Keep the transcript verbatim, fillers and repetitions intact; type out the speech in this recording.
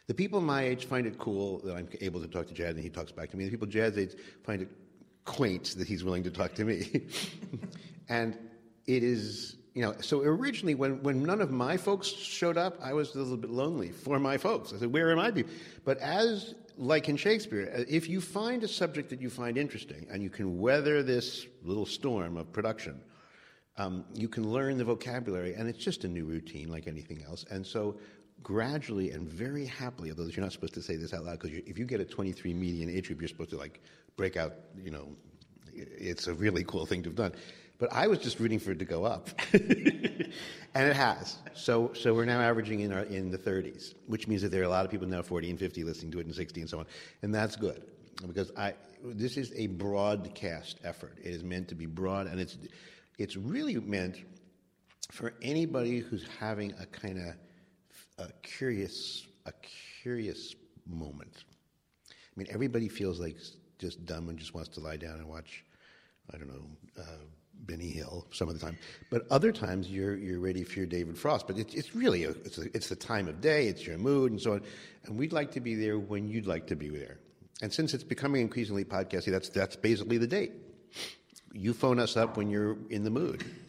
The people my age find it cool that I'm able to talk to Jad and he talks back to me. The people Jad's age find it quaint that he's willing to talk to me. And it is, you know, so originally when, when none of my folks showed up, I was a little bit lonely for my folks. I said, where am I? But as, like in Shakespeare, if you find a subject that you find interesting and you can weather this little storm of production, um, you can learn the vocabulary, and it's just a new routine like anything else. And so gradually and very happily, although you're not supposed to say this out loud, because if you get a twenty-three median age group, you're supposed to like break out, you know, it's a really cool thing to have done. But I was just rooting for it to go up, and it has. So, so we're now averaging in our, in the thirties, which means that there are a lot of people now forty and fifty listening to it, and sixty and so on, and that's good because I. This is a broadcast effort. It is meant to be broad, and it's it's really meant for anybody who's having a kind of a curious a curious moment. I mean, everybody feels like just dumb and just wants to lie down and watch, I don't know. Uh, Benny Hill some of the time, but other times you're you're ready for your David Frost. But it, it's really a, it's a, it's the time of day, it's your mood, and so on. And we'd like to be there when you'd like to be there. And since it's becoming increasingly podcasty, that's that's basically the date. You phone us up when you're in the mood.